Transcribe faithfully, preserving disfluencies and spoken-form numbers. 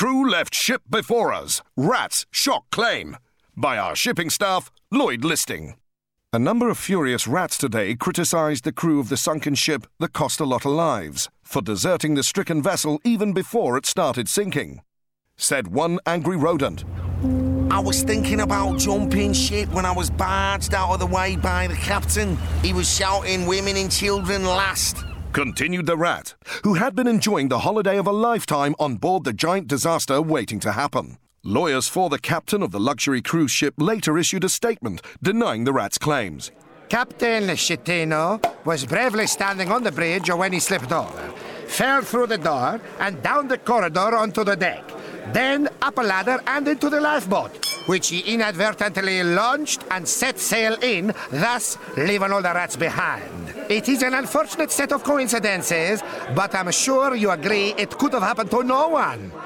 Crew left ship before us. Rats shock claim. By our shipping staff, Lloyd Listing. A number of furious rats today criticised the crew of the sunken ship that cost a lot of lives for deserting the stricken vessel even before it started sinking. Said one angry rodent. I was thinking about jumping ship when I was barged out of the way by the captain. He was shouting women and children last. Continued the rat, who had been enjoying the holiday of a lifetime on board the giant disaster waiting to happen. Lawyers for the captain of the luxury cruise ship later issued a statement denying the rat's claims. Captain Schettino was bravely standing on the bridge when he slipped over, fell through the door and down the corridor onto the deck, then up a ladder and into the lifeboat, which he inadvertently launched and set sail in, thus leaving all the rats behind. It is an unfortunate set of coincidences, but I'm sure you agree it could have happened to no one.